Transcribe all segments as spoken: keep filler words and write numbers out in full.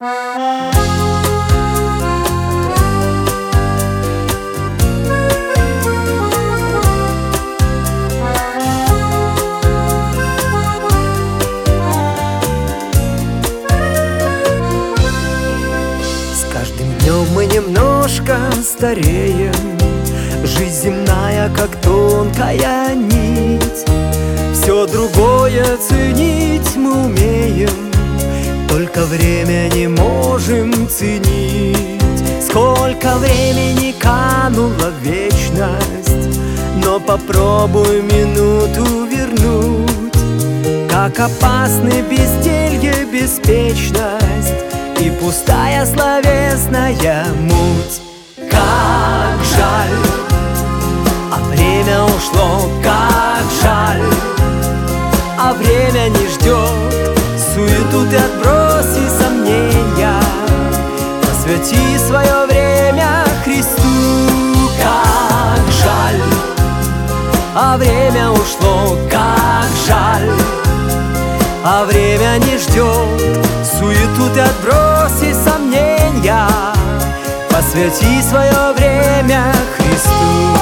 С каждым днем мы немножко стареем. Жизнь земная, как тонкая нить. Все другое ценить мы умеем, только время не можем ценить. Сколько времени канула в вечность, но попробуй минуту вернуть. Как опасны безделье, беспечность и пустая словесная муть. Как жаль, а время ушло, как жаль. А время не ждет, суету ты отброси сомнения, посвяти свое время Христу. Как жаль, а время ушло, как жаль. А время не ждет, суету ты отброси сомнения, посвяти свое время Христу.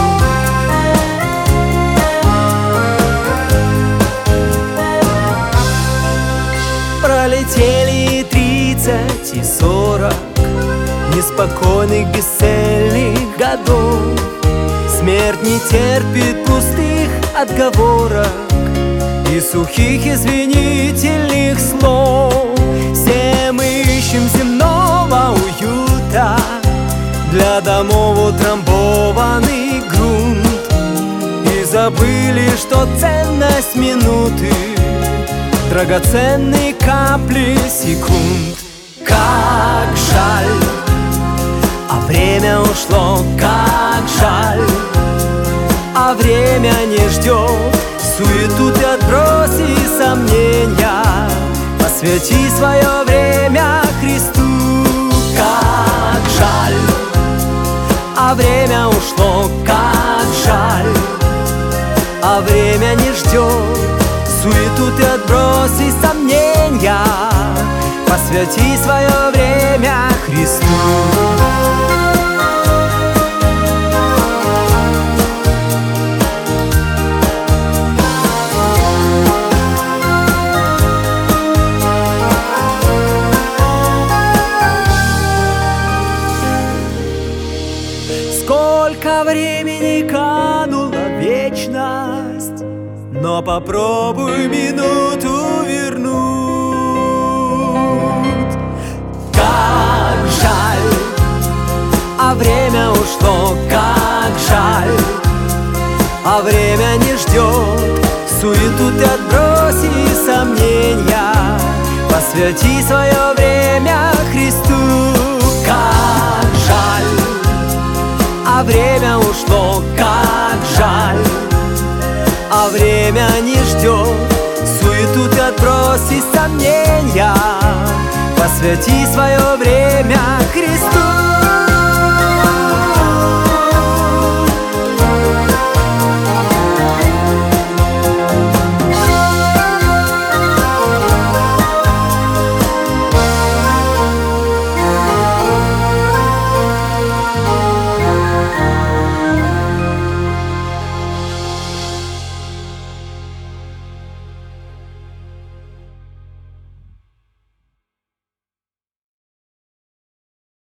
Пролетели и тридцать, и сорок неспокойных, бесцельных годов. Смерть не терпит пустых отговорок и сухих извинительных слов. Все мы ищем земного уюта, для домов утрамбованный грунт, и забыли, что ценность минуты драгоценные капли секунд. Как жаль, а время ушло, как жаль. А время не ждет, суету ты отброси сомнения, посвяти свое время Христу. Как жаль, а время ушло, как жаль. А время не ждет, суету ты отброси сомнения, посвяти свое время Христу. Сколько времени канула в вечность, но попробуй минуту вернуть. Как жаль, а время ушло, как жаль. А время не ждет, суету ты отброси сомнения, посвяти свое время Христу. Как жаль, а время ушло, как жаль. А время не ждет, суету ты отброси сомнения, посвяти свое время Христу.